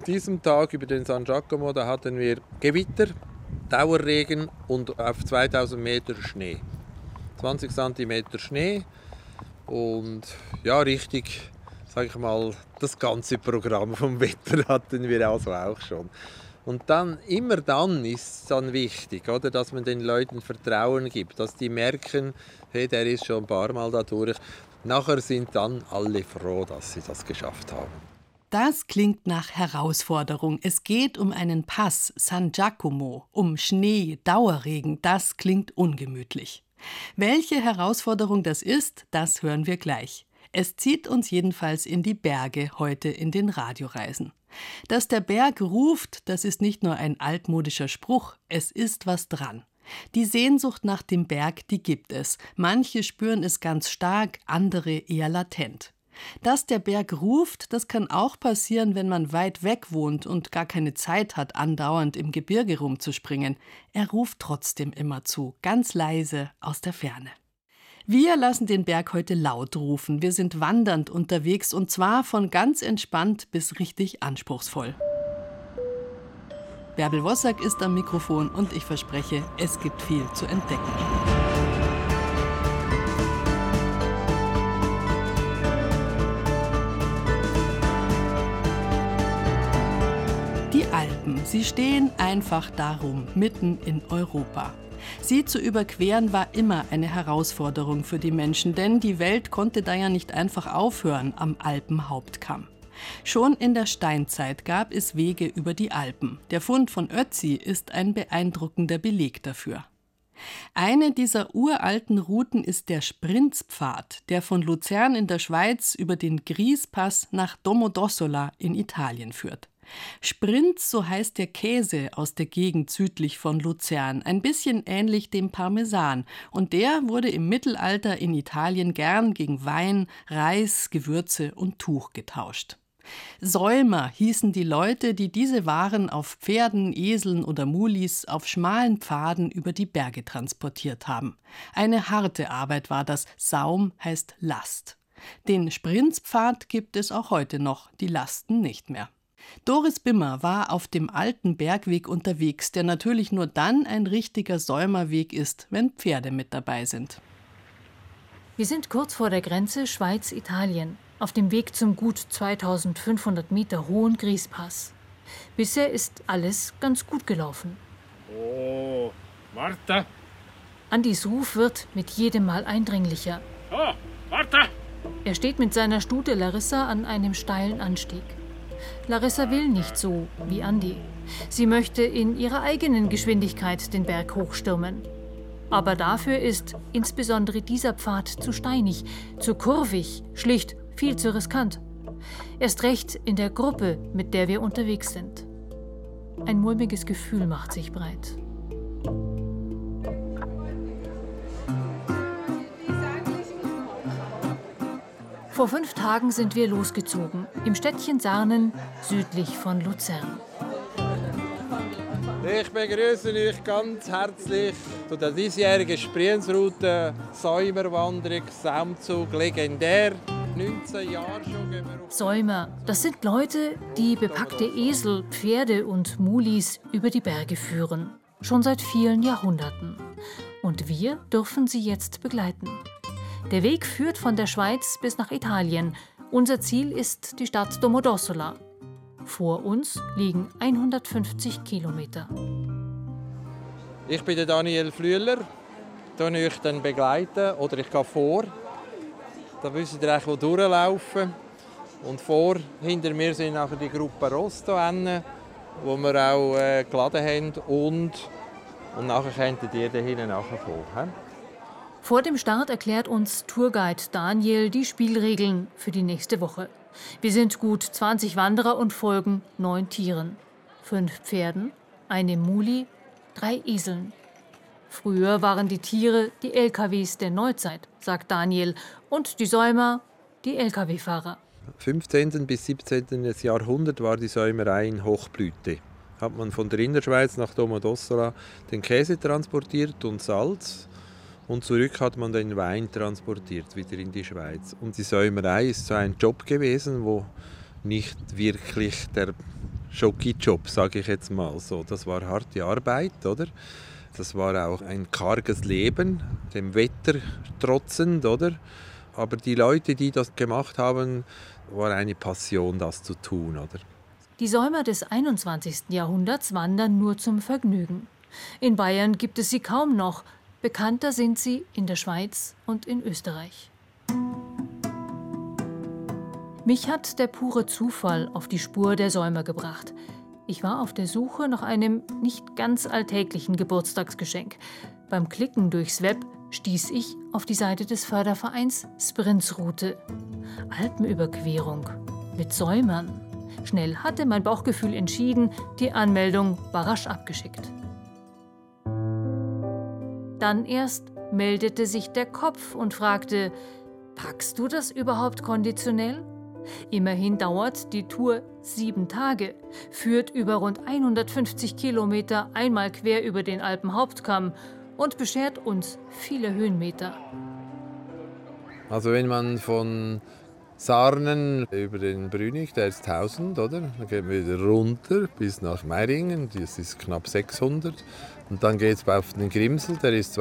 diesem Tag über den San Giacomo, da hatten wir Gewitter, Dauerregen und auf 2000 Meter Schnee. 20 cm Schnee und ja, richtig, sage ich mal, das ganze Programm vom Wetter hatten wir also auch schon. Und dann, immer dann ist es dann wichtig, oder, dass man den Leuten Vertrauen gibt, dass die merken, hey, der ist schon ein paar Mal da durch. Nachher sind dann alle froh, dass sie das geschafft haben. Das klingt nach Herausforderung. Es geht um einen Pass, San Giacomo, um Schnee, Dauerregen. Das klingt ungemütlich. Welche Herausforderung das ist, das hören wir gleich. Es zieht uns jedenfalls in die Berge heute in den Radioreisen. Dass der Berg ruft, das ist nicht nur ein altmodischer Spruch, es ist was dran. Die Sehnsucht nach dem Berg, die gibt es. Manche spüren es ganz stark, andere eher latent. Dass der Berg ruft, das kann auch passieren, wenn man weit weg wohnt und gar keine Zeit hat, andauernd im Gebirge rumzuspringen. Er ruft trotzdem immer zu, ganz leise aus der Ferne. Wir lassen den Berg heute laut rufen. Wir sind wandernd unterwegs und zwar von ganz entspannt bis richtig anspruchsvoll. Bärbel Wossack ist am Mikrofon und ich verspreche, es gibt viel zu entdecken. Die Alpen, sie stehen einfach darum, mitten in Europa. Sie zu überqueren war immer eine Herausforderung für die Menschen, denn die Welt konnte da ja nicht einfach aufhören am Alpenhauptkamm. Schon in der Steinzeit gab es Wege über die Alpen. Der Fund von Ötzi ist ein beeindruckender Beleg dafür. Eine dieser uralten Routen ist der Sprinzpfad, der von Luzern in der Schweiz über den Griespass nach Domodossola in Italien führt. Sprinz, so heißt der Käse aus der Gegend südlich von Luzern, ein bisschen ähnlich dem Parmesan. Und der wurde im Mittelalter in Italien gern gegen Wein, Reis, Gewürze und Tuch getauscht. Säumer hießen die Leute, die diese Waren auf Pferden, Eseln oder Mulis auf schmalen Pfaden über die Berge transportiert haben. Eine harte Arbeit war das, Saum heißt Last. Den Sprinzpfad gibt es auch heute noch, die Lasten nicht mehr. Doris Bimmer war auf dem alten Bergweg unterwegs, der natürlich nur dann ein richtiger Säumerweg ist, wenn Pferde mit dabei sind. Wir sind kurz vor der Grenze Schweiz-Italien, auf dem Weg zum gut 2500 Meter hohen Griespass. Bisher ist alles ganz gut gelaufen. Oh, Martha! Andis Ruf wird mit jedem Mal eindringlicher. Oh, Martha! Er steht mit seiner Stute Larissa an einem steilen Anstieg. Larissa will nicht so wie Andi. Sie möchte in ihrer eigenen Geschwindigkeit den Berg hochstürmen. Aber dafür ist insbesondere dieser Pfad zu steinig, zu kurvig, schlicht viel zu riskant. Erst recht in der Gruppe, mit der wir unterwegs sind. Ein mulmiges Gefühl macht sich breit. Vor 5 Tagen sind wir losgezogen, im Städtchen Sarnen, südlich von Luzern. Ich begrüße euch ganz herzlich zu der diesjährigen Sprinzroute Säumerwanderung, Saumzug, legendär. 19 Jahre schon gehen wir auf. Säumer, das sind Leute, die bepackte Esel, Pferde und Mulis über die Berge führen. Schon seit vielen Jahrhunderten. Und wir dürfen sie jetzt begleiten. Der Weg führt von der Schweiz bis nach Italien. Unser Ziel ist die Stadt Domodossola. Vor uns liegen 150 Kilometer. Ich bin der Daniel Flüeler. Ich euch dann begleiten oder ich gehe vor. Da wisst ihr eigentlich, wo durchlaufen. Und hinter mir sind nachher die Gruppe Rosto, wo wir auch geladen haben. Und nachher könnt ihr da hinten nachfolgen. Vor dem Start erklärt uns Tourguide Daniel die Spielregeln für die nächste Woche. Wir sind gut 20 Wanderer und folgen 9 Tieren. 5 Pferden, einem Muli, 3 Eseln. Früher waren die Tiere die LKWs der Neuzeit, sagt Daniel, und die Säumer die LKW-Fahrer. 15. bis 17. Jahrhundert war die Säumerei in Hochblüte. Hat man von der Innerschweiz nach Domodossola den Käse transportiert und Salz. Und zurück hat man den Wein transportiert, wieder in die Schweiz. Und die Säumerei ist so ein Job gewesen, wo nicht wirklich der Schoki-Job, sage ich jetzt mal so. Das war harte Arbeit, oder? Das war auch ein karges Leben, dem Wetter trotzend, oder? Aber die Leute, die das gemacht haben, war eine Passion, das zu tun, oder? Die Säumer des 21. Jahrhunderts wandern nur zum Vergnügen. In Bayern gibt es sie kaum noch. Bekannter sind sie in der Schweiz und in Österreich. Mich hat der pure Zufall auf die Spur der Säumer gebracht. Ich war auf der Suche nach einem nicht ganz alltäglichen Geburtstagsgeschenk. Beim Klicken durchs Web stieß ich auf die Seite des Fördervereins Sprintsroute. Alpenüberquerung mit Säumern. Schnell hatte mein Bauchgefühl entschieden, die Anmeldung war rasch abgeschickt. Dann erst meldete sich der Kopf und fragte: Packst du das überhaupt konditionell? Immerhin dauert die Tour 7 Tage, führt über rund 150 Kilometer einmal quer über den Alpenhauptkamm und beschert uns viele Höhenmeter. Also wenn man von Sarnen über den Brünig, der ist 1000, oder? Dann geht man wieder runter bis nach Meiringen, das ist knapp 600. Und dann geht es auf den Grimsel, der ist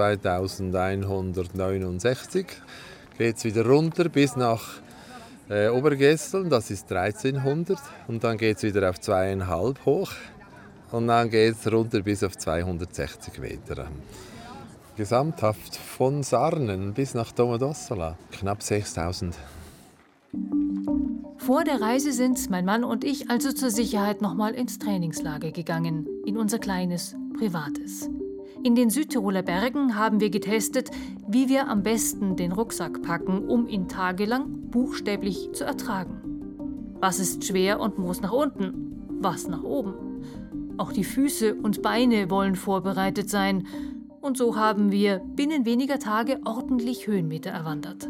2169. Geht es wieder runter bis nach Obergesteln, das ist 1300. Und dann geht es wieder auf 2,5 hoch. Und dann geht es runter bis auf 260 Meter. Gesamthaft von Sarnen bis nach Domodossola, knapp 6000. Vor der Reise sind mein Mann und ich also zur Sicherheit nochmal ins Trainingslager gegangen, in unser kleines, privates. In den Südtiroler Bergen haben wir getestet, wie wir am besten den Rucksack packen, um ihn tagelang buchstäblich zu ertragen. Was ist schwer und muss nach unten? Was nach oben? Auch die Füße und Beine wollen vorbereitet sein. Und so haben wir binnen weniger Tage ordentlich Höhenmeter erwandert.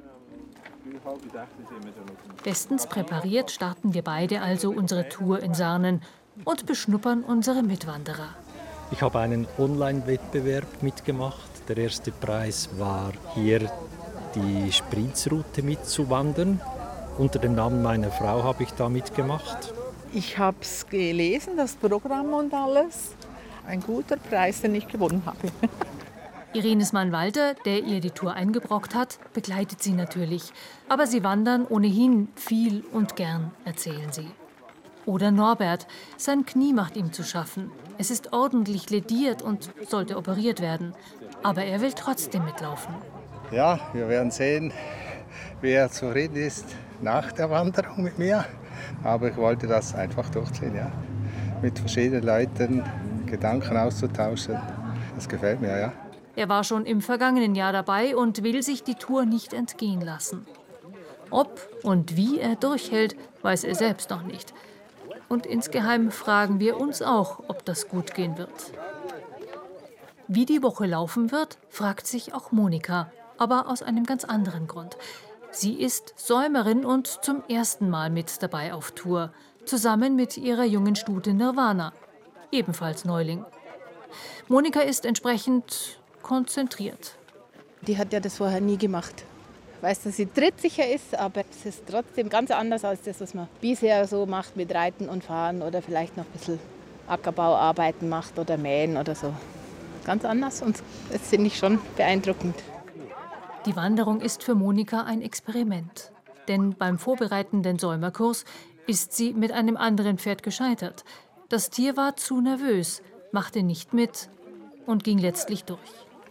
Bestens präpariert starten wir beide also unsere Tour in Sarnen und beschnuppern unsere Mitwanderer. Ich habe einen Online-Wettbewerb mitgemacht. Der erste Preis war hier die Sprintsroute mitzuwandern. Unter dem Namen meiner Frau habe ich da mitgemacht. Ich habe es gelesen, das Programm und alles. Ein guter Preis, den ich gewonnen habe. Irenes Mann Walter, der ihr die Tour eingebrockt hat, begleitet sie natürlich. Aber sie wandern ohnehin viel und gern, erzählen sie. Oder Norbert, sein Knie macht ihm zu schaffen. Es ist ordentlich lediert und sollte operiert werden. Aber er will trotzdem mitlaufen. Ja, wir werden sehen, wer zufrieden ist nach der Wanderung mit mir. Aber ich wollte das einfach durchziehen, ja. Mit verschiedenen Leuten Gedanken auszutauschen. Das gefällt mir, ja. Er war schon im vergangenen Jahr dabei und will sich die Tour nicht entgehen lassen. Ob und wie er durchhält, weiß er selbst noch nicht. Und insgeheim fragen wir uns auch, ob das gut gehen wird. Wie die Woche laufen wird, fragt sich auch Monika, aber aus einem ganz anderen Grund. Sie ist Säumerin und zum ersten Mal mit dabei auf Tour, zusammen mit ihrer jungen Stute Nirvana, ebenfalls Neuling. Monika ist entsprechend konzentriert. Die hat ja das vorher nie gemacht. Ich weiß, dass sie trittsicher ist, aber es ist trotzdem ganz anders als das, was man bisher so macht mit Reiten und Fahren oder vielleicht noch ein bisschen Ackerbauarbeiten macht oder Mähen oder so. Ganz anders und das finde ich schon beeindruckend. Die Wanderung ist für Monika ein Experiment. Denn beim vorbereitenden Säumerkurs ist sie mit einem anderen Pferd gescheitert. Das Tier war zu nervös, machte nicht mit und ging letztlich durch.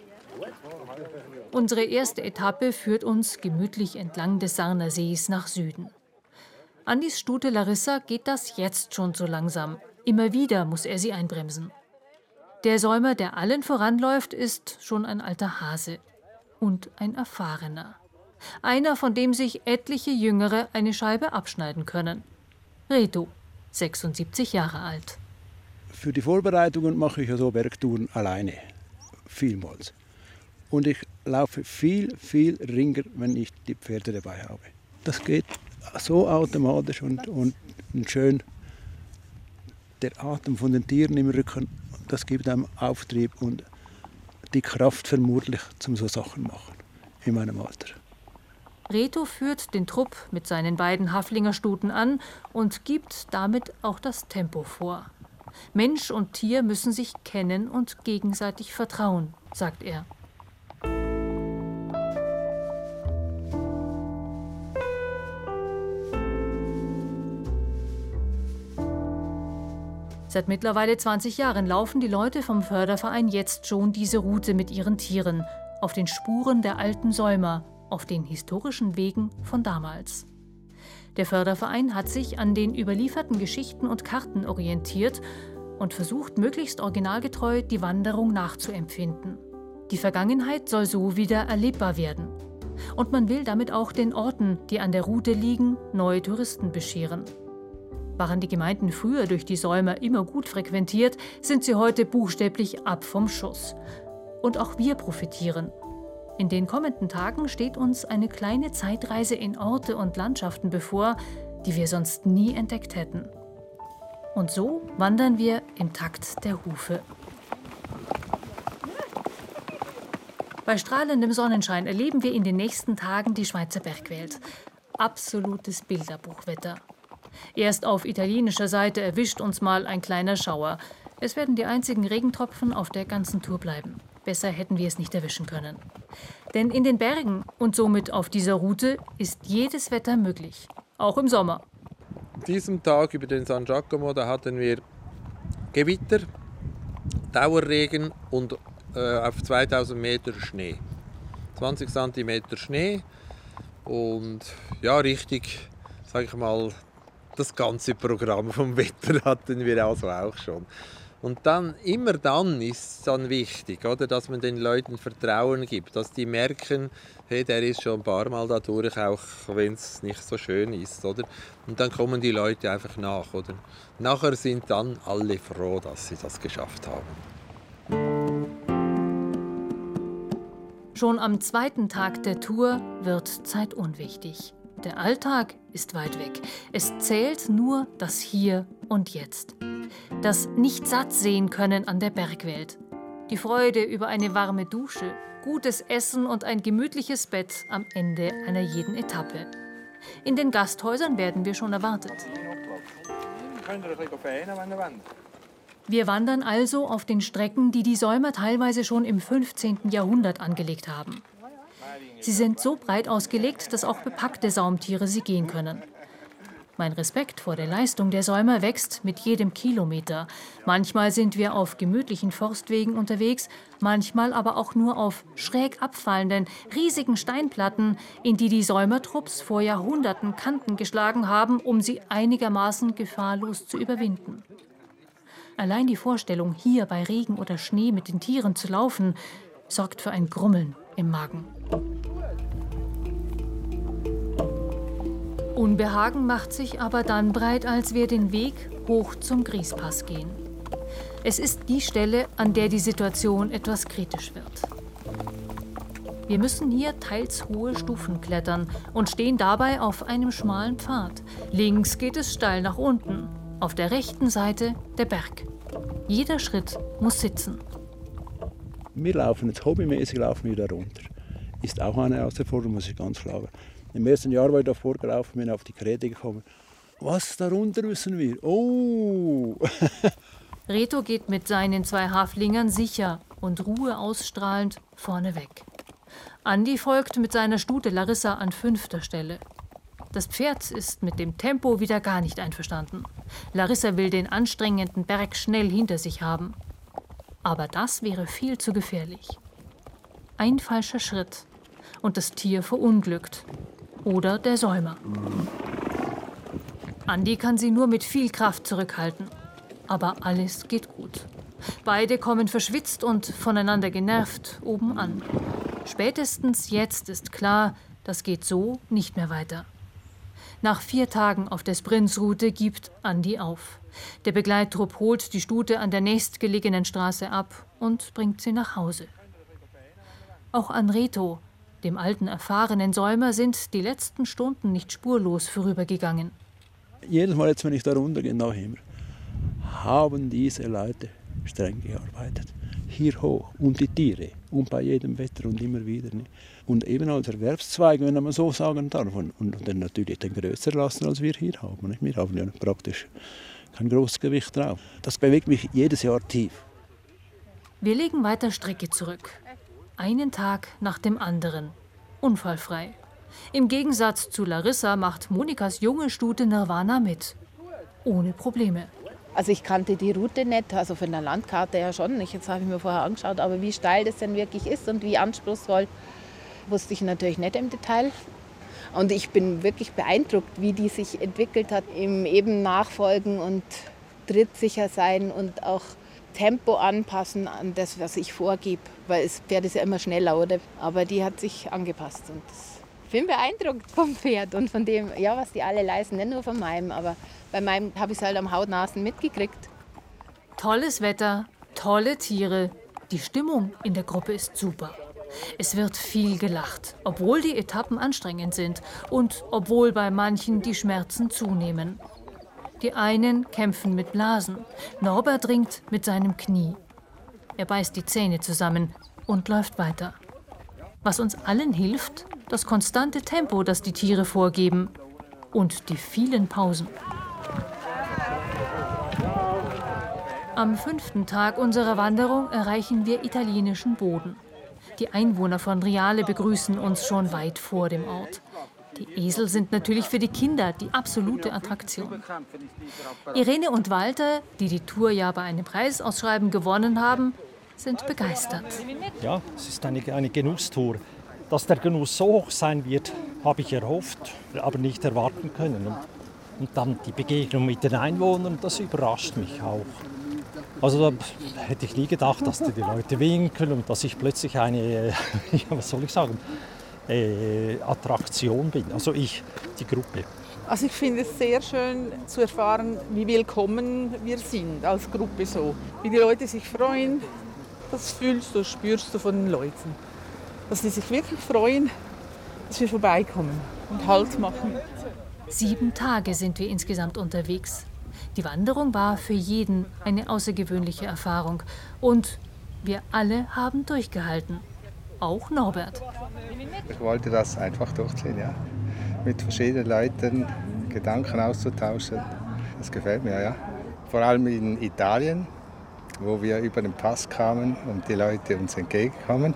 Unsere erste Etappe führt uns gemütlich entlang des Sarner Sees nach Süden. Andis Stute Larissa geht das jetzt schon so langsam. Immer wieder muss er sie einbremsen. Der Säumer, der allen voranläuft, ist schon ein alter Hase und ein erfahrener. Einer, von dem sich etliche Jüngere eine Scheibe abschneiden können. Reto, 76 Jahre alt. Für die Vorbereitungen mache ich ja so Bergtouren alleine, vielmals. Und ich laufe viel ringer, wenn ich die Pferde dabei habe. Das geht so automatisch und schön. Der Atem von den Tieren im Rücken, das gibt einem Auftrieb und die Kraft vermutlich, zum so Sachen machen in meinem Alter. Reto führt den Trupp mit seinen beiden Haflingerstuten an und gibt damit auch das Tempo vor. Mensch und Tier müssen sich kennen und gegenseitig vertrauen, sagt er. Seit mittlerweile 20 Jahren laufen die Leute vom Förderverein jetzt schon diese Route mit ihren Tieren, auf den Spuren der alten Säumer, auf den historischen Wegen von damals. Der Förderverein hat sich an den überlieferten Geschichten und Karten orientiert und versucht, möglichst originalgetreu die Wanderung nachzuempfinden. Die Vergangenheit soll so wieder erlebbar werden. Und man will damit auch den Orten, die an der Route liegen, neue Touristen bescheren. Waren die Gemeinden früher durch die Säumer immer gut frequentiert, sind sie heute buchstäblich ab vom Schuss. Und auch wir profitieren. In den kommenden Tagen steht uns eine kleine Zeitreise in Orte und Landschaften bevor, die wir sonst nie entdeckt hätten. Und so wandern wir im Takt der Hufe. Bei strahlendem Sonnenschein erleben wir in den nächsten Tagen die Schweizer Bergwelt. Absolutes Bilderbuchwetter. Erst auf italienischer Seite erwischt uns mal ein kleiner Schauer. Es werden die einzigen Regentropfen auf der ganzen Tour bleiben. Besser hätten wir es nicht erwischen können. Denn in den Bergen und somit auf dieser Route ist jedes Wetter möglich. Auch im Sommer. An diesem Tag über den San Giacomo, da hatten wir Gewitter, Dauerregen und auf 2000 Meter Schnee. 20 cm Schnee und ja, richtig, sage ich mal, das ganze Programm vom Wetter hatten wir also auch schon. Und dann, immer dann ist es dann wichtig, oder, dass man den Leuten Vertrauen gibt, dass die merken, hey, der ist schon ein paar Mal da durch, auch wenn es nicht so schön ist. Oder? Und dann kommen die Leute einfach nach. Oder? Nachher sind dann alle froh, dass sie das geschafft haben. Schon am zweiten Tag der Tour wird Zeit unwichtig. Der Alltag ist weit weg. Es zählt nur das Hier und Jetzt. Das Nicht-Satt-Sehen können an der Bergwelt. Die Freude über eine warme Dusche, gutes Essen und ein gemütliches Bett am Ende einer jeden Etappe. In den Gasthäusern werden wir schon erwartet. Wir wandern also auf den Strecken, die die Säumer teilweise schon im 15. Jahrhundert angelegt haben. Sie sind so breit ausgelegt, dass auch bepackte Saumtiere sie gehen können. Mein Respekt vor der Leistung der Säumer wächst mit jedem Kilometer. Manchmal sind wir auf gemütlichen Forstwegen unterwegs, manchmal aber auch nur auf schräg abfallenden, riesigen Steinplatten, in die die Säumertrupps vor Jahrhunderten Kanten geschlagen haben, um sie einigermaßen gefahrlos zu überwinden. Allein die Vorstellung, hier bei Regen oder Schnee mit den Tieren zu laufen, sorgt für ein Grummeln im Magen. Unbehagen macht sich aber dann breit, als wir den Weg hoch zum Griespass gehen. Es ist die Stelle, an der die Situation etwas kritisch wird. Wir müssen hier teils hohe Stufen klettern und stehen dabei auf einem schmalen Pfad. Links geht es steil nach unten, auf der rechten Seite der Berg. Jeder Schritt muss sitzen. Wir laufen jetzt hobbymäßig da runter. Ist auch eine Herausforderung, muss ich ganz klar sagen. Im ersten Jahr, wo ich da vorgelaufen bin, auf die Geräte gekommen. Was darunter müssen wir? Oh! Reto geht mit seinen 2 Haflingern sicher und Ruhe ausstrahlend vorneweg. Andi folgt mit seiner Stute Larissa an 5. Stelle. Das Pferd ist mit dem Tempo wieder gar nicht einverstanden. Larissa will den anstrengenden Berg schnell hinter sich haben. Aber das wäre viel zu gefährlich. Ein falscher Schritt und das Tier verunglückt. Oder der Säumer. Andi kann sie nur mit viel Kraft zurückhalten. Aber alles geht gut. Beide kommen verschwitzt und voneinander genervt oben an. Spätestens jetzt ist klar, das geht so nicht mehr weiter. Nach 4 Tagen auf der Sprintsroute gibt Andi auf. Der Begleittrupp holt die Stute an der nächstgelegenen Straße ab und bringt sie nach Hause. Auch an Reto, dem alten, erfahrenen Säumer, sind die letzten Stunden nicht spurlos vorübergegangen. Jedes Mal, jetzt, wenn ich da runtergehe, noch immer, haben diese Leute streng gearbeitet. hier hoch und die Tiere und bei jedem Wetter und immer wieder. Ne? Und eben als Erwerbszweig, wenn man so sagen darf. Und dann natürlich den größer lassen, als wir hier haben. Ne? Wir haben ja praktisch kein großes Gewicht drauf. Das bewegt mich jedes Jahr tief. Wir legen weiter Strecke zurück. Einen Tag nach dem anderen. Unfallfrei. Im Gegensatz zu Larissa macht Monikas junge Stute Nirvana mit. Ohne Probleme. Also ich kannte die Route nicht, also von der Landkarte ja schon. Jetzt habe ich mir vorher angeschaut, aber wie steil das denn wirklich ist und wie anspruchsvoll, wusste ich natürlich nicht im Detail. Und ich bin wirklich beeindruckt, wie die sich entwickelt hat im eben Nachfolgen und trittsicher sein und auch Tempo anpassen an das, was ich vorgebe. Weil das Pferd ist ja immer schneller, oder? Aber die hat sich angepasst. Und ich bin beeindruckt vom Pferd und von dem, ja, was die alle leisten. Nicht nur von meinem, aber bei meinem habe ich es halt am Hautnasen mitgekriegt. Tolles Wetter, tolle Tiere. Die Stimmung in der Gruppe ist super. Es wird viel gelacht, obwohl die Etappen anstrengend sind und obwohl bei manchen die Schmerzen zunehmen. Die einen kämpfen mit Blasen. Norbert ringt mit seinem Knie. Er beißt die Zähne zusammen und läuft weiter. Was uns allen hilft, das konstante Tempo, das die Tiere vorgeben und die vielen Pausen. Am 5. Tag unserer Wanderung erreichen wir italienischen Boden. Die Einwohner von Riale begrüßen uns schon weit vor dem Ort. Die Esel sind natürlich für die Kinder die absolute Attraktion. Irene und Walter, die die Tour ja bei einem Preisausschreiben gewonnen haben, sind begeistert. Ja, es ist eine Genusstour. Dass der Genuss so hoch sein wird, habe ich erhofft, aber nicht erwarten können. Und dann die Begegnung mit den Einwohnern, das überrascht mich auch. Also da hätte ich nie gedacht, dass die Leute winken und dass ich plötzlich eine, ja, was soll ich sagen, Attraktion bin. Also ich, die Gruppe. Also ich finde es sehr schön zu erfahren, wie willkommen wir sind als Gruppe so. Wie die Leute sich freuen, das fühlst du, spürst du von den Leuten. Dass sie sich wirklich freuen, dass wir vorbeikommen und Halt machen. 7 Tage sind wir insgesamt unterwegs. Die Wanderung war für jeden eine außergewöhnliche Erfahrung. Und wir alle haben durchgehalten. Auch Norbert. Ich wollte das einfach durchziehen, ja. Mit verschiedenen Leuten Gedanken auszutauschen. Das gefällt mir, ja. Vor allem in Italien, wo wir über den Pass kamen und die Leute uns entgegenkommen.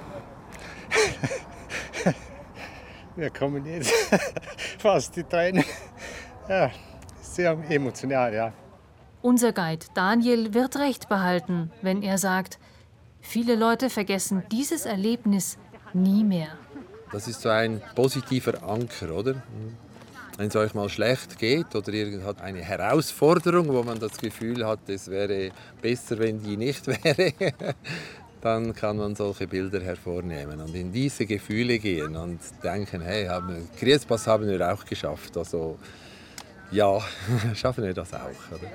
Wir kommen jetzt fast die Tränen. Ja, sehr emotional, ja. Unser Guide Daniel wird recht behalten, wenn er sagt, viele Leute vergessen dieses Erlebnis nie mehr. Das ist so ein positiver Anker, oder? Wenn es euch mal schlecht geht oder ihr habt eine Herausforderung, wo man das Gefühl hat, es wäre besser, wenn die nicht wäre, dann kann man solche Bilder hervornehmen und in diese Gefühle gehen und denken, hey, Kriespass haben wir auch geschafft. Also ja, schaffen wir das auch, oder?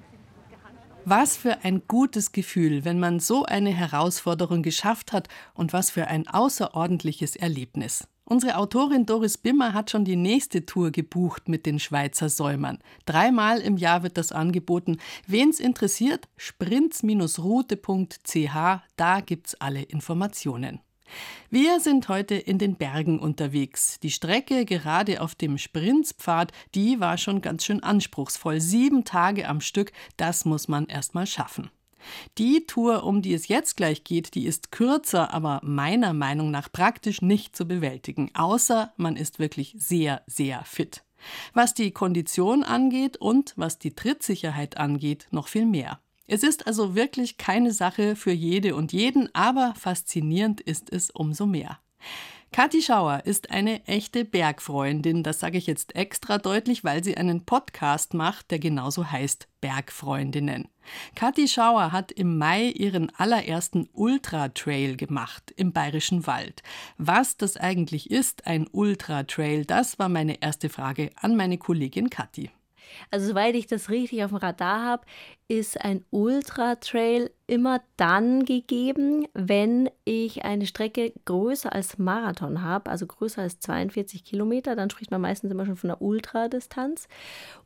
Was für ein gutes Gefühl, wenn man so eine Herausforderung geschafft hat und was für ein außerordentliches Erlebnis. Unsere Autorin Doris Bimmer hat schon die nächste Tour gebucht mit den Schweizer Säumern. 3-mal im Jahr wird das angeboten. Wen's interessiert, sprints-route.ch, da gibt's alle Informationen. Wir sind heute in den Bergen unterwegs. Die Strecke gerade auf dem Sprintspfad, die war schon ganz schön anspruchsvoll. 7 Tage am Stück, das muss man erst mal schaffen. Die Tour, um die es jetzt gleich geht, die ist kürzer, aber meiner Meinung nach praktisch nicht zu bewältigen, außer man ist wirklich sehr, sehr fit. Was die Kondition angeht und was die Trittsicherheit angeht, noch viel mehr. Es ist also wirklich keine Sache für jede und jeden, aber faszinierend ist es umso mehr. Kathi Schauer ist eine echte Bergfreundin, das sage ich jetzt extra deutlich, weil sie einen Podcast macht, der genauso heißt Bergfreundinnen. Kathi Schauer hat im Mai ihren allerersten Ultra-Trail gemacht im Bayerischen Wald. Was das eigentlich ist, ein Ultra-Trail, das war meine erste Frage an meine Kollegin Kathi. Also soweit ich das richtig auf dem Radar habe, ist ein Ultra-Trail immer dann gegeben, wenn ich eine Strecke größer als Marathon habe, also größer als 42 Kilometer, dann spricht man meistens immer schon von einer Ultradistanz.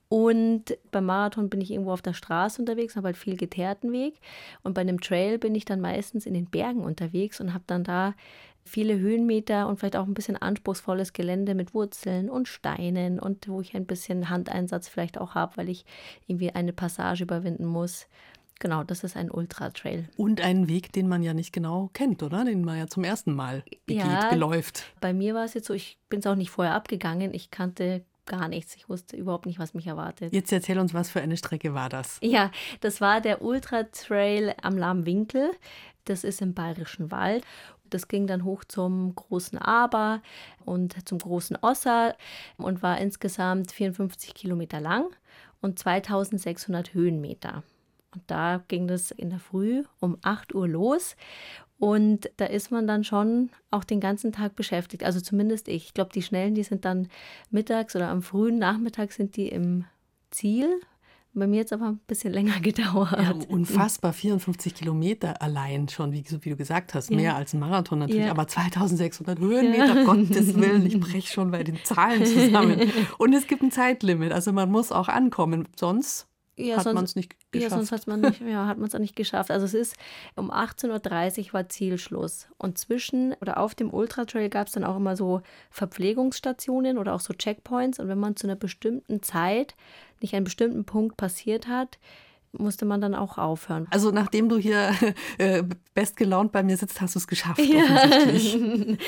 Und beim Marathon bin ich irgendwo auf der Straße unterwegs, habe halt viel geteerten Weg. Und bei einem Trail bin ich dann meistens in den Bergen unterwegs und habe dann da viele Höhenmeter und vielleicht auch ein bisschen anspruchsvolles Gelände mit Wurzeln und Steinen und wo ich ein bisschen Handeinsatz vielleicht auch habe, weil ich irgendwie eine Passage überwinden muss. Genau, das ist ein Ultra-Trail. Und einen Weg, den man ja nicht genau kennt, oder? Den man ja zum ersten Mal beläuft. Bei mir war es jetzt so, ich bin es auch nicht vorher abgegangen. Ich kannte gar nichts. Ich wusste überhaupt nicht, was mich erwartet. Jetzt erzähl uns, was für eine Strecke war das? Ja, das war der Ultra-Trail am Lammwinkel. Das ist im Bayerischen Wald. Das ging dann hoch zum Großen Aber und zum Großen Osser und war insgesamt 54 Kilometer lang und 2600 Höhenmeter. Und da ging das in der Früh um 8 Uhr los. Und da ist man dann schon auch den ganzen Tag beschäftigt. Also zumindest ich. Ich glaube, die Schnellen, die sind dann mittags oder am frühen Nachmittag sind die im Ziel. Bei mir jetzt aber ein bisschen länger gedauert. Ja, unfassbar, 54 Kilometer allein schon, wie du gesagt hast. Mehr als ein Marathon natürlich, aber 2600 Höhenmeter, Gottes Willen, ich breche schon bei den Zahlen zusammen. Und es gibt ein Zeitlimit, also man muss auch ankommen, sonst hat man es nicht geschafft. Ja, sonst hat man es auch nicht geschafft. Also es ist um 18.30 Uhr war Zielschluss. Und zwischen oder auf dem Ultratrail gab es dann auch immer so Verpflegungsstationen oder auch so Checkpoints. Und wenn man zu einer bestimmten Zeit nicht einen bestimmten Punkt passiert hat, musste man dann auch aufhören. Also nachdem du hier bestgelaunt bei mir sitzt, hast du es geschafft, offensichtlich.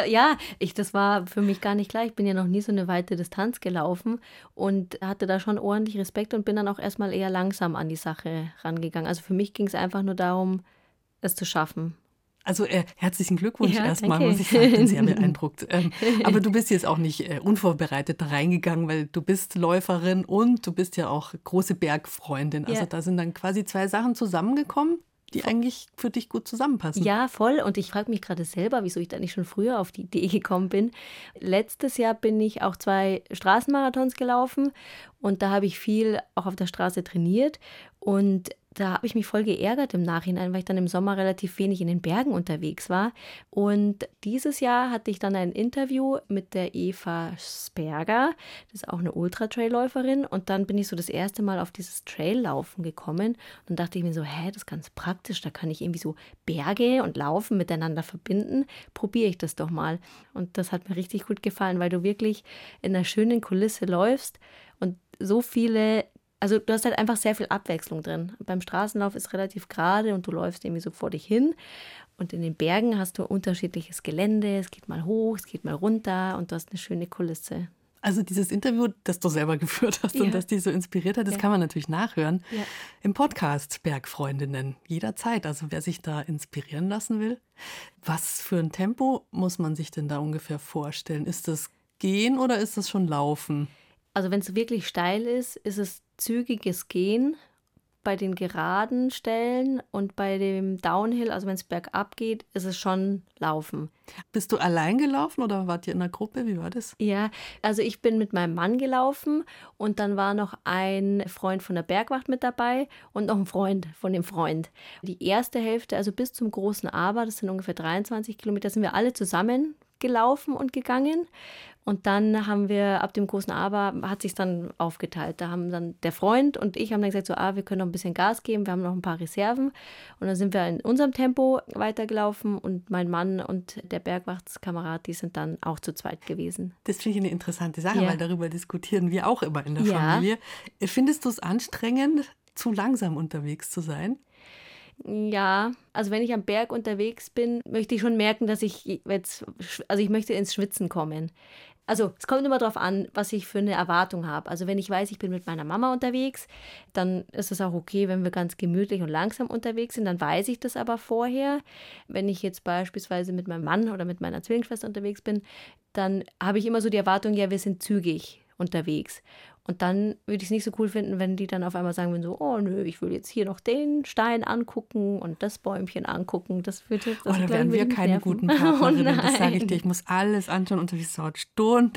Das war für mich gar nicht klar. Ich bin ja noch nie so eine weite Distanz gelaufen und hatte da schon ordentlich Respekt und bin dann auch erstmal eher langsam an die Sache rangegangen. Also für mich ging es einfach nur darum, es zu schaffen. Also herzlichen Glückwunsch erstmal, muss ich sagen, bin sehr beeindruckt. Aber du bist jetzt auch nicht unvorbereitet da reingegangen, weil du bist Läuferin und du bist ja auch große Bergfreundin. Also da sind dann quasi zwei Sachen zusammengekommen, die eigentlich für dich gut zusammenpassen. Ja, voll. Und ich frage mich gerade selber, wieso ich da nicht schon früher auf die Idee gekommen bin. Letztes Jahr bin ich auch 2 Straßenmarathons gelaufen und da habe ich viel auch auf der Straße trainiert und da habe ich mich voll geärgert im Nachhinein, weil ich dann im Sommer relativ wenig in den Bergen unterwegs war. Und dieses Jahr hatte ich dann ein Interview mit der Eva Sperger, das ist auch eine Ultra-Trail-Läuferin. Und dann bin ich so das erste Mal auf dieses Traillaufen gekommen. Und dann dachte ich mir so, das ist ganz praktisch, da kann ich irgendwie so Berge und Laufen miteinander verbinden. Probiere ich das doch mal. Und das hat mir richtig gut gefallen, weil du wirklich in einer schönen Kulisse läufst und so viele. Also du hast halt einfach sehr viel Abwechslung drin. Beim Straßenlauf ist relativ gerade und du läufst irgendwie so vor dich hin. Und in den Bergen hast du unterschiedliches Gelände. Es geht mal hoch, es geht mal runter und du hast eine schöne Kulisse. Also dieses Interview, das du selber geführt hast und das dich so inspiriert hat, das kann man natürlich nachhören im Podcast Bergfreundinnen jederzeit. Also wer sich da inspirieren lassen will. Was für ein Tempo muss man sich denn da ungefähr vorstellen? Ist das Gehen oder ist das schon Laufen? Also wenn es wirklich steil ist, ist es zügiges Gehen bei den geraden Stellen und bei dem Downhill, also wenn es bergab geht, ist es schon Laufen. Bist du allein gelaufen oder wart ihr in einer Gruppe? Wie war das? Ja, also ich bin mit meinem Mann gelaufen und dann war noch ein Freund von der Bergwacht mit dabei und noch ein Freund von dem Freund. Die erste Hälfte, also bis zum Großen Aber, das sind ungefähr 23 Kilometer, sind wir alle zusammen gelaufen und gegangen. Und dann haben wir ab dem Großen Aber, hat sich dann aufgeteilt. Da haben dann der Freund und ich haben dann gesagt, wir können noch ein bisschen Gas geben, wir haben noch ein paar Reserven. Und dann sind wir in unserem Tempo weitergelaufen und mein Mann und der Bergwachtskamerad, die sind dann auch zu zweit gewesen. Das finde ich eine interessante Sache, weil darüber diskutieren wir auch immer in der Familie. Findest du es anstrengend, zu langsam unterwegs zu sein? Ja, also wenn ich am Berg unterwegs bin, möchte ich schon merken, dass ich möchte ins Schwitzen kommen. Also es kommt immer darauf an, was ich für eine Erwartung habe. Also wenn ich weiß, ich bin mit meiner Mama unterwegs, dann ist es auch okay, wenn wir ganz gemütlich und langsam unterwegs sind. Dann weiß ich das aber vorher. Wenn ich jetzt beispielsweise mit meinem Mann oder mit meiner Zwillingsschwester unterwegs bin, dann habe ich immer so die Erwartung, wir sind zügig unterwegs. Und dann würde ich es nicht so cool finden, wenn die dann auf einmal sagen würden, so, oh nö, ich will jetzt hier noch den Stein angucken und das Bäumchen angucken. Das da wären wir keine guten Partnerinnen, das sage ich dir. Ich muss alles anschauen und das dauert Stunden.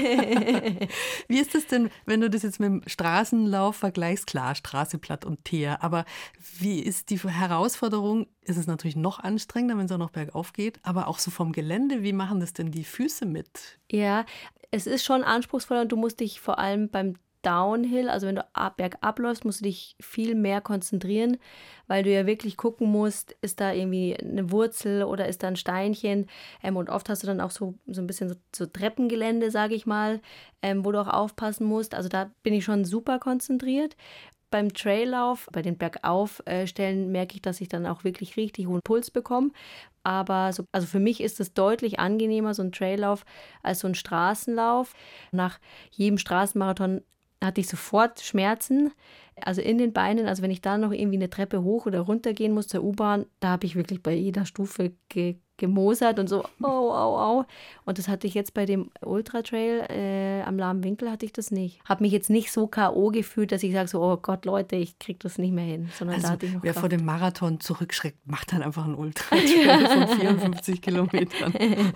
Wie ist es denn, wenn du das jetzt mit dem Straßenlauf vergleichst? Klar, Straße platt und Teer, aber wie ist die Herausforderung? Ist es natürlich noch anstrengender, wenn es auch noch bergauf geht, aber auch so vom Gelände, wie machen das denn die Füße mit? Ja, es ist schon anspruchsvoll und du musst dich vor allem beim Downhill, also wenn du bergab läufst, musst du dich viel mehr konzentrieren, weil du ja wirklich gucken musst, ist da irgendwie eine Wurzel oder ist da ein Steinchen, und oft hast du dann auch so ein bisschen so Treppengelände, sage ich mal, wo du auch aufpassen musst, also da bin ich schon super konzentriert. Beim Traillauf, bei den Bergaufstellen merke ich, dass ich dann auch wirklich richtig hohen Puls bekomme. Aber also für mich ist es deutlich angenehmer, so ein Traillauf, als so ein Straßenlauf. Nach jedem Straßenmarathon hatte ich sofort Schmerzen, also in den Beinen. Also wenn ich da noch irgendwie eine Treppe hoch oder runter gehen muss zur U-Bahn, da habe ich wirklich bei jeder Stufe gemosert und so, au. Und das hatte ich jetzt bei dem Ultra-Trail am Lahmen Winkel hatte ich das nicht. Habe mich jetzt nicht so K.O. gefühlt, dass ich sage so, oh Gott, Leute, ich kriege das nicht mehr hin. Sondern also da hatte ich noch wer Kraft. Vor dem Marathon zurückschreckt, macht dann einfach einen Ultra-Trail von 54 Kilometern.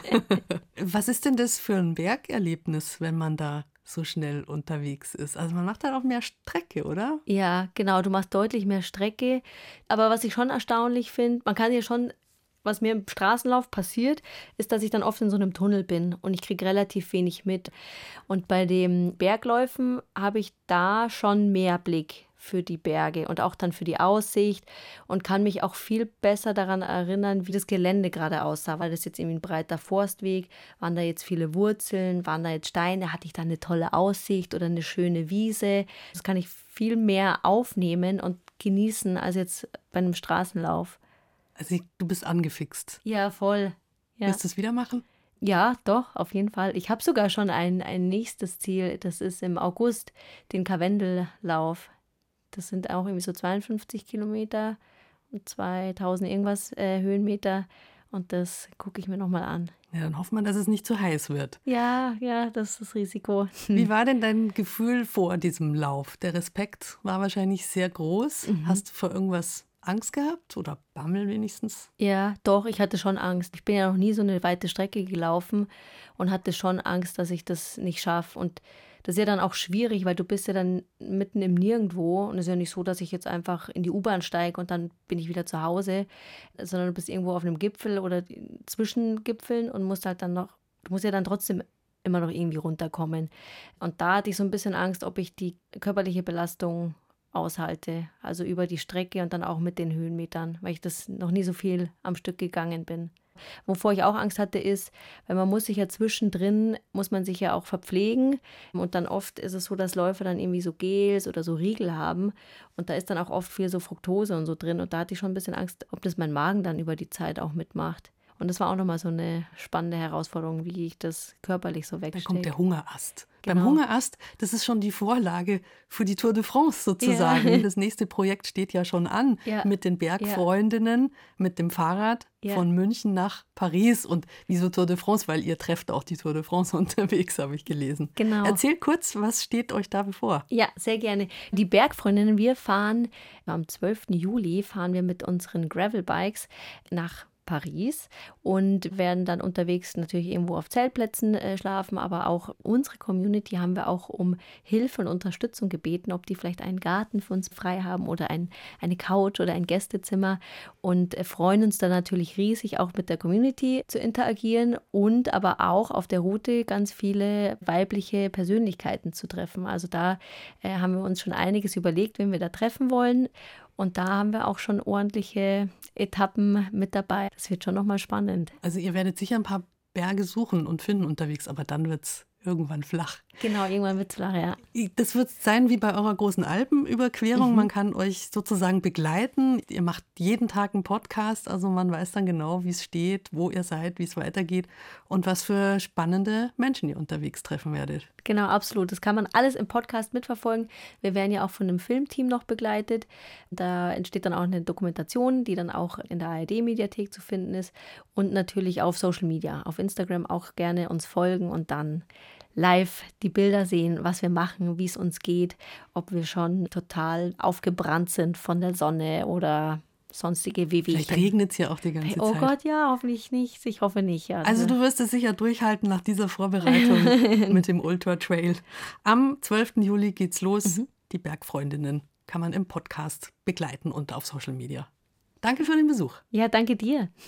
Was ist denn das für ein Bergerlebnis, wenn man da so schnell unterwegs ist? Also man macht dann auch mehr Strecke, oder? Ja, genau, du machst deutlich mehr Strecke. Aber was ich schon erstaunlich finde, man kann ja schon, was mir im Straßenlauf passiert, ist, dass ich dann oft in so einem Tunnel bin und ich kriege relativ wenig mit. Und bei den Bergläufen habe ich da schon mehr Blick für die Berge und auch dann für die Aussicht und kann mich auch viel besser daran erinnern, wie das Gelände gerade aussah. War das jetzt irgendwie ein breiter Forstweg? Waren da jetzt viele Wurzeln? Waren da jetzt Steine? Hatte ich da eine tolle Aussicht oder eine schöne Wiese? Das kann ich viel mehr aufnehmen und genießen als jetzt bei einem Straßenlauf. Also du bist angefixt. Ja, voll. Ja. Willst du es wieder machen? Ja, doch, auf jeden Fall. Ich habe sogar schon ein nächstes Ziel. Das ist im August, den Karwendellauf. Das sind auch irgendwie so 52 Kilometer und 2000 irgendwas Höhenmeter. Und das gucke ich mir nochmal an. Ja, dann hoffen wir, dass es nicht zu heiß wird. Ja, das ist das Risiko. Wie war denn dein Gefühl vor diesem Lauf? Der Respekt war wahrscheinlich sehr groß. Hast du vor irgendwas Angst gehabt oder Bammel wenigstens? Ja, doch, ich hatte schon Angst. Ich bin ja noch nie so eine weite Strecke gelaufen und hatte schon Angst, dass ich das nicht schaffe. Und das ist ja dann auch schwierig, weil du bist ja dann mitten im Nirgendwo. Und es ist ja nicht so, dass ich jetzt einfach in die U-Bahn steige und dann bin ich wieder zu Hause, sondern du bist irgendwo auf einem Gipfel oder zwischen Gipfeln und musst halt dann noch, du musst ja dann trotzdem immer noch irgendwie runterkommen. Und da hatte ich so ein bisschen Angst, ob ich die körperliche Belastung aushalte, also über die Strecke und dann auch mit den Höhenmetern, weil ich das noch nie so viel am Stück gegangen bin. Wovor ich auch Angst hatte ist, weil man muss sich ja zwischendrin, muss man sich ja auch verpflegen und dann oft ist es so, dass Läufer dann irgendwie so Gels oder so Riegel haben und da ist dann auch oft viel so Fructose und so drin und da hatte ich schon ein bisschen Angst, ob das mein Magen dann über die Zeit auch mitmacht. Und das war auch nochmal so eine spannende Herausforderung, wie ich das körperlich so wegstecke. Da kommt der Hungerast. Genau. Beim Hungerast, das ist schon die Vorlage für die Tour de France sozusagen. Ja. Das nächste Projekt steht ja schon an mit den Bergfreundinnen, mit dem Fahrrad von München nach Paris. Und wieso Tour de France? Weil ihr trefft auch die Tour de France unterwegs, habe ich gelesen. Genau. Erzähl kurz, was steht euch da bevor? Ja, sehr gerne. Die Bergfreundinnen, wir fahren am 12. Juli fahren wir mit unseren Gravelbikes nach Paris und werden dann unterwegs natürlich irgendwo auf Zeltplätzen schlafen, aber auch unsere Community haben wir auch um Hilfe und Unterstützung gebeten, ob die vielleicht einen Garten für uns frei haben oder eine Couch oder ein Gästezimmer und freuen uns dann natürlich riesig, auch mit der Community zu interagieren und aber auch auf der Route ganz viele weibliche Persönlichkeiten zu treffen. Also da haben wir uns schon einiges überlegt, wen wir da treffen wollen. Und da haben wir auch schon ordentliche Etappen mit dabei. Das wird schon nochmal spannend. Also ihr werdet sicher ein paar Berge suchen und finden unterwegs, aber dann wird es irgendwann flach. Genau, irgendwann wird es flach, ja. Das wird sein wie bei eurer großen Alpenüberquerung. Man kann euch sozusagen begleiten. Ihr macht jeden Tag einen Podcast, also man weiß dann genau, wie es steht, wo ihr seid, wie es weitergeht und was für spannende Menschen ihr unterwegs treffen werdet. Genau, absolut. Das kann man alles im Podcast mitverfolgen. Wir werden ja auch von einem Filmteam noch begleitet. Da entsteht dann auch eine Dokumentation, die dann auch in der ARD-Mediathek zu finden ist und natürlich auf Social Media, auf Instagram auch gerne uns folgen und dann live die Bilder sehen, was wir machen, wie es uns geht, ob wir schon total aufgebrannt sind von der Sonne oder sonstige Wehwehchen. Vielleicht regnet es ja auch die ganze Zeit. Oh Gott, ja, hoffentlich nicht. Ich hoffe nicht. Also du wirst es sicher durchhalten nach dieser Vorbereitung mit dem Ultra Trail. Am 12. Juli geht's los. Die Bergfreundinnen kann man im Podcast begleiten und auf Social Media. Danke für den Besuch. Ja, danke dir.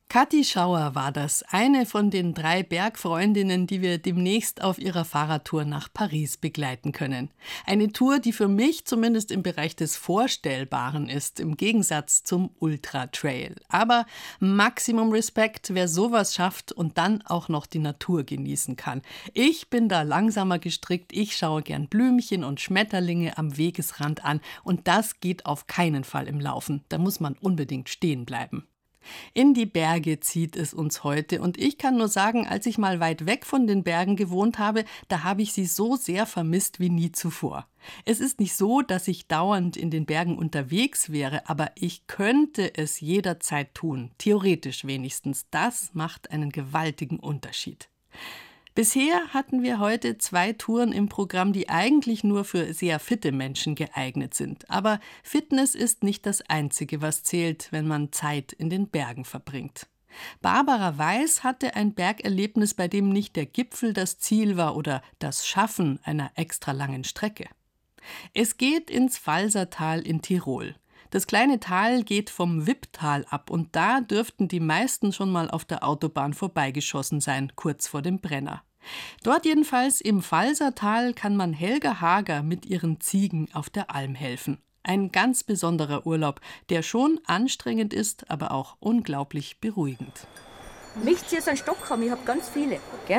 Kathi Schauer war das, eine von den 3 Bergfreundinnen, die wir demnächst auf ihrer Fahrradtour nach Paris begleiten können. Eine Tour, die für mich zumindest im Bereich des Vorstellbaren ist, im Gegensatz zum Ultra-Trail. Aber Maximum Respekt, wer sowas schafft und dann auch noch die Natur genießen kann. Ich bin da langsamer gestrickt, ich schaue gern Blümchen und Schmetterlinge am Wegesrand an und das geht auf keinen Fall im Laufen. Da muss man unbedingt stehen bleiben. In die Berge zieht es uns heute und ich kann nur sagen, als ich mal weit weg von den Bergen gewohnt habe, da habe ich sie so sehr vermisst wie nie zuvor. Es ist nicht so, dass ich dauernd in den Bergen unterwegs wäre, aber ich könnte es jederzeit tun, theoretisch wenigstens. Das macht einen gewaltigen Unterschied. Bisher hatten wir heute 2 Touren im Programm, die eigentlich nur für sehr fitte Menschen geeignet sind. Aber Fitness ist nicht das Einzige, was zählt, wenn man Zeit in den Bergen verbringt. Barbara Weiß hatte ein Bergerlebnis, bei dem nicht der Gipfel das Ziel war oder das Schaffen einer extra langen Strecke. Es geht ins Falsertal in Tirol. Das kleine Tal geht vom Wipptal ab und da dürften die meisten schon mal auf der Autobahn vorbeigeschossen sein, kurz vor dem Brenner. Dort jedenfalls im Falsertal kann man Helga Hager mit ihren Ziegen auf der Alm helfen. Ein ganz besonderer Urlaub, der schon anstrengend ist, aber auch unglaublich beruhigend. Möchtest ihr so einen Stock haben? Ich habe ganz viele. Gell?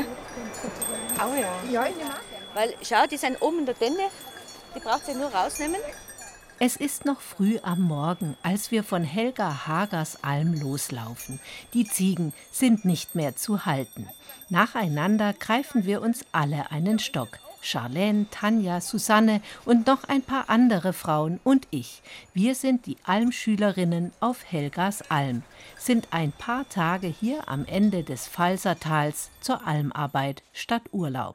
Oh ja. Weil, schau, die sind oben in der Tenne, die braucht ihr nur rausnehmen. Es ist noch früh am Morgen, als wir von Helga Hagers Alm loslaufen. Die Ziegen sind nicht mehr zu halten. Nacheinander greifen wir uns alle einen Stock. Charlene, Tanja, Susanne und noch ein paar andere Frauen und ich. Wir sind die Almschülerinnen auf Helgas Alm, sind ein paar Tage hier am Ende des Falsertals zur Almarbeit statt Urlaub.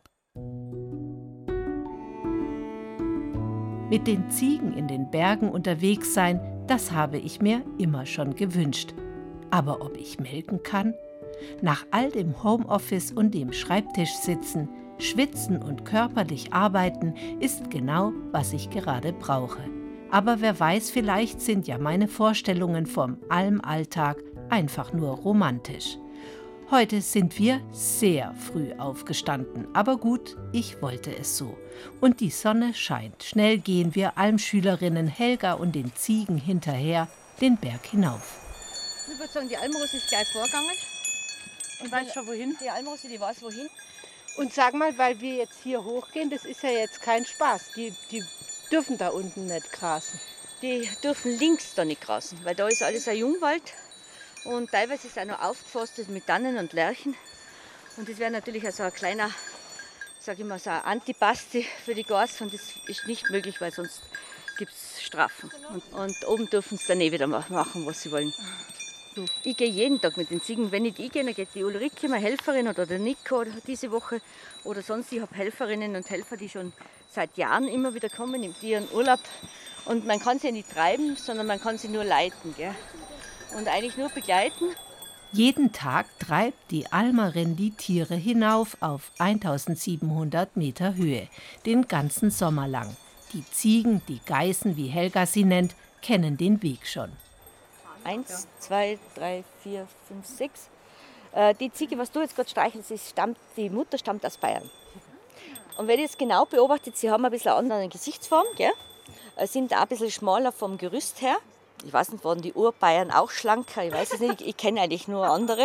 Mit den Ziegen in den Bergen unterwegs sein, das habe ich mir immer schon gewünscht. Aber ob ich melken kann? Nach all dem Homeoffice und dem Schreibtisch sitzen, schwitzen und körperlich arbeiten, ist genau, was ich gerade brauche. Aber wer weiß, vielleicht sind ja meine Vorstellungen vom Almalltag einfach nur romantisch. Heute sind wir sehr früh aufgestanden, aber gut, ich wollte es so. Und die Sonne scheint. Schnell gehen wir Almschülerinnen Helga und den Ziegen hinterher den Berg hinauf. Ich würde sagen, die Almrose ist gleich vorgegangen. Und weißt schon wohin? Die Almrose, die weiß wohin. Und sag mal, weil wir jetzt hier hochgehen, das ist ja jetzt kein Spaß. Die dürfen da unten nicht grasen. Die dürfen links da nicht grasen, weil da ist alles ein Jungwald. Und teilweise ist es auch noch aufgeforstet mit Tannen und Lärchen. Und das wäre natürlich auch so ein kleiner, sage ich mal, so ein Antipasti für die Gars. Und das ist nicht möglich, weil sonst gibt es Strafen. Und oben dürfen sie dann eh wieder machen, was sie wollen. Ich gehe jeden Tag mit den Ziegen. Wenn nicht ich gehe, dann geht die Ulrike, meine Helferin, oder der Nico oder diese Woche. Oder sonst, ich habe Helferinnen und Helfer, die schon seit Jahren immer wieder kommen, in ihren Urlaub. Und man kann sie nicht treiben, sondern man kann sie nur leiten. Gell? Und eigentlich nur begleiten. Jeden Tag treibt die Almerin die Tiere hinauf auf 1700 Meter Höhe, den ganzen Sommer lang. Die Ziegen, die Geißen, wie Helga sie nennt, kennen den Weg schon. 1, 2, 3, 4, 5, 6. Die Ziege, was du jetzt gerade streichelst, die Mutter stammt aus Bayern. Und wenn ihr es genau beobachtet, sie haben ein bisschen eine andere Gesichtsform, gell? Sind auch ein bisschen schmaler vom Gerüst her. Ich weiß nicht, waren die Urbayern auch schlanker? Ich weiß es nicht, ich kenne eigentlich nur andere.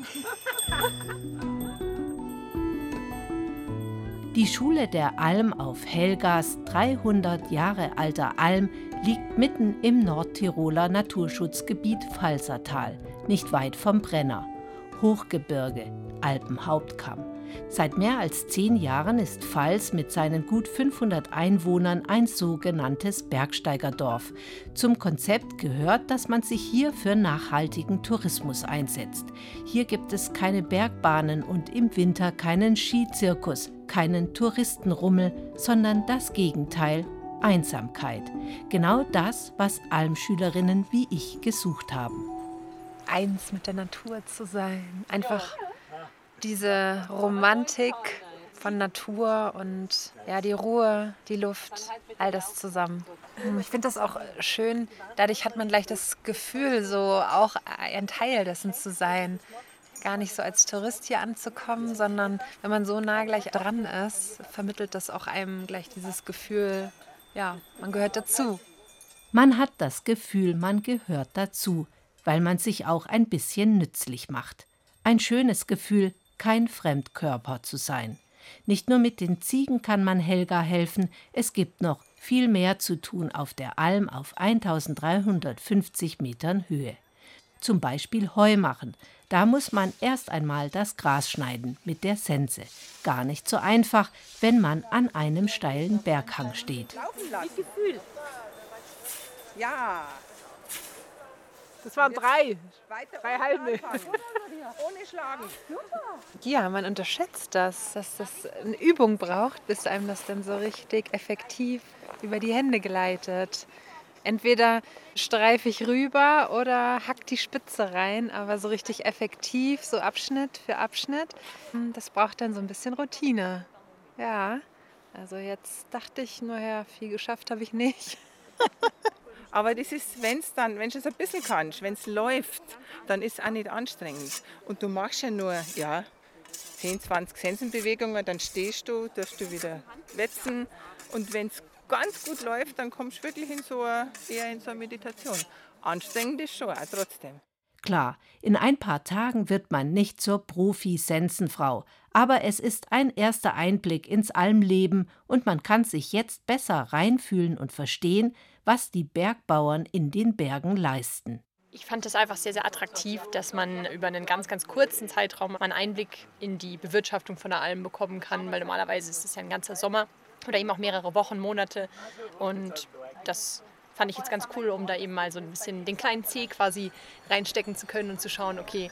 Die Schule der Alm auf Helgas 300 Jahre alter Alm liegt mitten im Nordtiroler Naturschutzgebiet Falsertal, nicht weit vom Brenner. Hochgebirge, Alpenhauptkamm. Seit mehr als 10 Jahren ist Vals mit seinen gut 500 Einwohnern ein sogenanntes Bergsteigerdorf. Zum Konzept gehört, dass man sich hier für nachhaltigen Tourismus einsetzt. Hier gibt es keine Bergbahnen und im Winter keinen Skizirkus, keinen Touristenrummel, sondern das Gegenteil, Einsamkeit. Genau das, was Almschülerinnen wie ich gesucht haben. Eins mit der Natur zu sein, einfach diese Romantik von Natur und ja, die Ruhe, die Luft, all das zusammen. Ich finde das auch schön, dadurch hat man gleich das Gefühl, so auch ein Teil dessen zu sein. Gar nicht so als Tourist hier anzukommen, sondern wenn man so nah gleich dran ist, vermittelt das auch einem gleich dieses Gefühl, ja, man gehört dazu. Man hat das Gefühl, man gehört dazu, weil man sich auch ein bisschen nützlich macht. Ein schönes Gefühl, kein Fremdkörper zu sein. Nicht nur mit den Ziegen kann man Helga helfen, es gibt noch viel mehr zu tun auf der Alm auf 1350 Metern Höhe. Zum Beispiel Heu machen. Da muss man erst einmal das Gras schneiden mit der Sense. Gar nicht so einfach, wenn man an einem steilen Berghang steht. Mit Gefühl. Ja. Das waren 3 Halme. Ohne Schlagen. Ja, man unterschätzt das, dass das eine Übung braucht, bis einem das dann so richtig effektiv über die Hände gleitet. Entweder streife ich rüber oder hack die Spitze rein, aber so richtig effektiv, so Abschnitt für Abschnitt, das braucht dann so ein bisschen Routine. Ja, also jetzt dachte ich, naja, viel geschafft habe ich nicht. Aber das ist, wenn du es ein bisschen kannst, wenn es läuft, dann ist es auch nicht anstrengend. Und du machst ja nur 10, 20 Sensenbewegungen, dann stehst du, darfst du wieder wetzen. Und wenn es ganz gut läuft, dann kommst du wirklich eher in so eine Meditation. Anstrengend ist schon, auch trotzdem. Klar, in ein paar Tagen wird man nicht zur Profi-Sensenfrau, aber es ist ein erster Einblick ins Almleben und man kann sich jetzt besser reinfühlen und verstehen, was die Bergbauern in den Bergen leisten. Ich fand es einfach sehr, sehr attraktiv, dass man über einen ganz, ganz kurzen Zeitraum einen Einblick in die Bewirtschaftung von der Alm bekommen kann, weil normalerweise ist es ja ein ganzer Sommer oder eben auch mehrere Wochen, Monate, und das fand ich jetzt ganz cool, um da eben mal so ein bisschen den kleinen Zeh quasi reinstecken zu können und zu schauen, okay.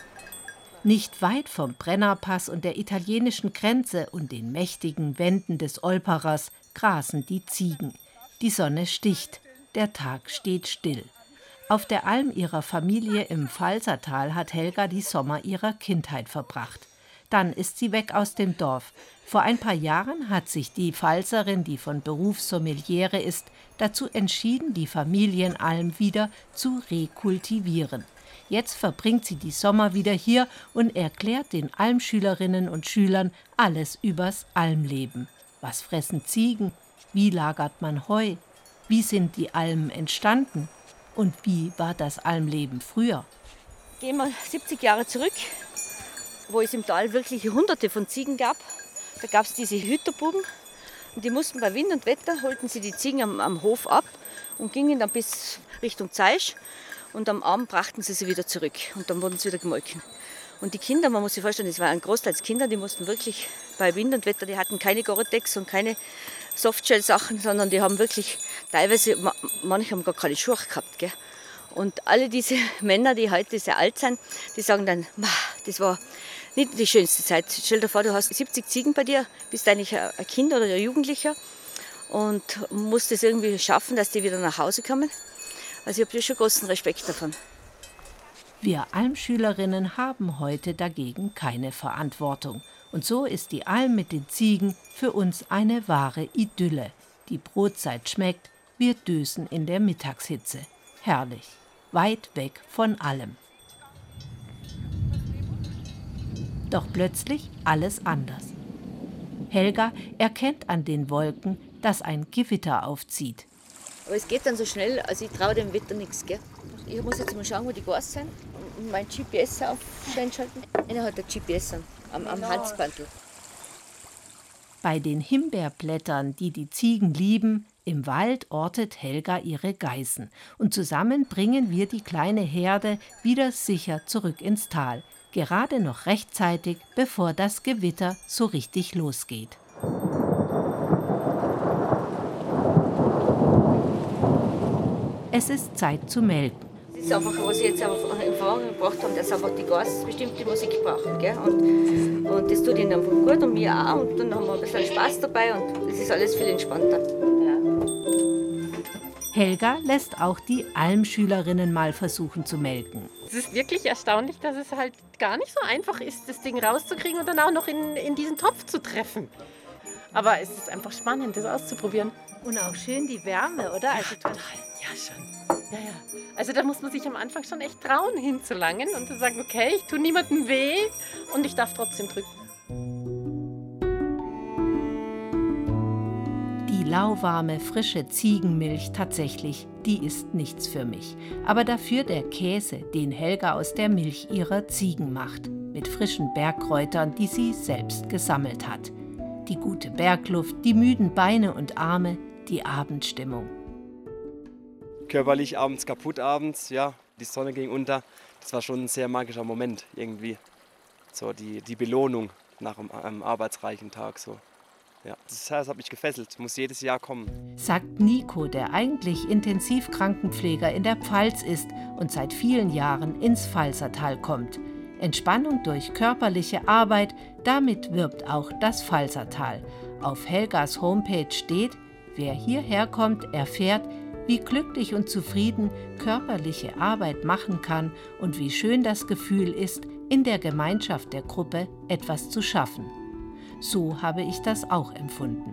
Nicht weit vom Brennerpass und der italienischen Grenze und den mächtigen Wänden des Olperas grasen die Ziegen. Die Sonne sticht, der Tag steht still. Auf der Alm ihrer Familie im Pfalzertal hat Helga die Sommer ihrer Kindheit verbracht. Dann ist sie weg aus dem Dorf. Vor ein paar Jahren hat sich die Pfalzerin, die von Beruf Sommeliere ist, dazu entschieden, die Familienalm wieder zu rekultivieren. Jetzt verbringt sie die Sommer wieder hier und erklärt den Almschülerinnen und Schülern alles übers Almleben. Was fressen Ziegen? Wie lagert man Heu? Wie sind die Almen entstanden? Und wie war das Almleben früher? Gehen wir 70 Jahre zurück, wo es im Tal wirklich Hunderte von Ziegen gab. Da gab es diese Hütterbuben und die mussten bei Wind und Wetter, holten sie die Ziegen am Hof ab und gingen dann bis Richtung Zeisch und am Abend brachten sie wieder zurück und dann wurden sie wieder gemolken. Und die Kinder, man muss sich vorstellen, das waren großteils Kinder, die mussten wirklich bei Wind und Wetter, die hatten keine Gore-Tex und keine Softshell-Sachen, sondern die haben wirklich teilweise, manche haben gar keine Schuhe gehabt. Gell? Und alle diese Männer, die heute sehr alt sind, die sagen dann, das war nicht die schönste Zeit. Stell dir vor, du hast 70 Ziegen bei dir, bist eigentlich ein Kind oder ein Jugendlicher und musst es irgendwie schaffen, dass die wieder nach Hause kommen. Also ich habe schon großen Respekt davon. Wir Almschülerinnen haben heute dagegen keine Verantwortung. Und so ist die Alm mit den Ziegen für uns eine wahre Idylle. Die Brotzeit schmeckt, wir dösen in der Mittagshitze. Herrlich, weit weg von allem. Doch plötzlich alles anders. Helga erkennt an den Wolken, dass ein Gewitter aufzieht. Aber es geht dann so schnell, also ich traue dem Wetter nichts. Gell? Ich muss jetzt mal schauen, wo die Gas sind und mein GPS einschalten. Einer hat ein GPS am Halsbandel. Bei den Himbeerblättern, die die Ziegen lieben, im Wald ortet Helga ihre Geißen. Und zusammen bringen wir die kleine Herde wieder sicher zurück ins Tal. Gerade noch rechtzeitig, bevor das Gewitter so richtig losgeht. Es ist Zeit zu melken. Das ist einfach, was ich jetzt in Erfahrung gebracht habe, dass einfach die Gas bestimmte Musik brauchen. Gell? Und das tut ihnen einfach gut und mir auch. Und dann haben wir ein bisschen Spaß dabei und es ist alles viel entspannter. Ja. Helga lässt auch die Almschülerinnen mal versuchen zu melken. Es ist wirklich erstaunlich, dass es halt gar nicht so einfach ist, das Ding rauszukriegen und dann auch noch in diesen Topf zu treffen. Aber es ist einfach spannend, das auszuprobieren. Und auch schön die Wärme, oder? Also total. Ja, schon. Ja. Also da muss man sich am Anfang schon echt trauen, hinzulangen und zu sagen, okay, ich tue niemandem weh und ich darf trotzdem drücken. Die lauwarme, frische Ziegenmilch tatsächlich, die ist nichts für mich. Aber dafür der Käse, den Helga aus der Milch ihrer Ziegen macht. Mit frischen Bergkräutern, die sie selbst gesammelt hat. Die gute Bergluft, die müden Beine und Arme, die Abendstimmung. Körperlich abends kaputt, ja, die Sonne ging unter. Das war schon ein sehr magischer Moment irgendwie. So die Belohnung nach einem arbeitsreichen Tag so. Ja, das hat mich gefesselt, muss jedes Jahr kommen. Sagt Nico, der eigentlich Intensivkrankenpfleger in der Pfalz ist und seit vielen Jahren ins Pfalzertal kommt. Entspannung durch körperliche Arbeit, damit wirbt auch das Pfalzertal. Auf Helgas Homepage steht, wer hierher kommt, erfährt, wie glücklich und zufrieden körperliche Arbeit machen kann und wie schön das Gefühl ist, in der Gemeinschaft der Gruppe etwas zu schaffen. So habe ich das auch empfunden.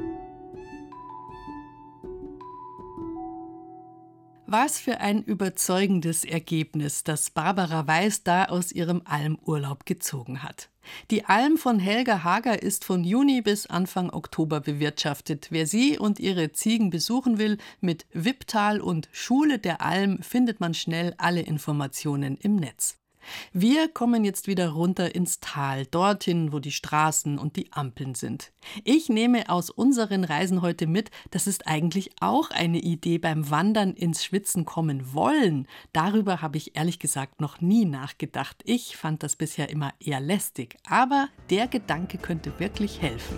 Was für ein überzeugendes Ergebnis, das Barbara Weiß da aus ihrem Almurlaub gezogen hat. Die Alm von Helga Hager ist von Juni bis Anfang Oktober bewirtschaftet. Wer sie und ihre Ziegen besuchen will, mit Wipptal und Schule der Alm findet man schnell alle Informationen im Netz. Wir kommen jetzt wieder runter ins Tal, dorthin, wo die Straßen und die Ampeln sind. Ich nehme aus unseren Reisen heute mit, das ist eigentlich auch eine Idee beim Wandern ins Schwitzen kommen wollen. Darüber habe ich ehrlich gesagt noch nie nachgedacht. Ich fand das bisher immer eher lästig, aber der Gedanke könnte wirklich helfen.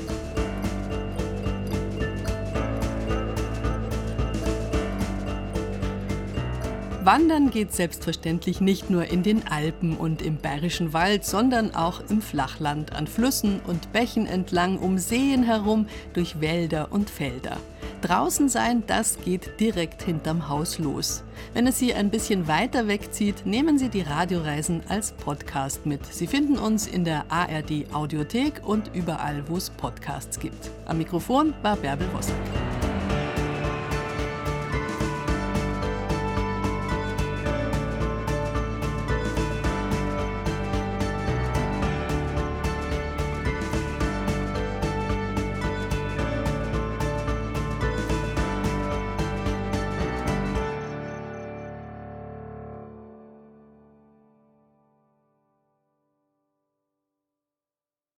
Wandern geht selbstverständlich nicht nur in den Alpen und im Bayerischen Wald, sondern auch im Flachland, an Flüssen und Bächen entlang, um Seen herum, durch Wälder und Felder. Draußen sein, das geht direkt hinterm Haus los. Wenn es Sie ein bisschen weiter wegzieht, nehmen Sie die Radioreisen als Podcast mit. Sie finden uns in der ARD Audiothek und überall, wo es Podcasts gibt. Am Mikrofon war Bärbel Wossack.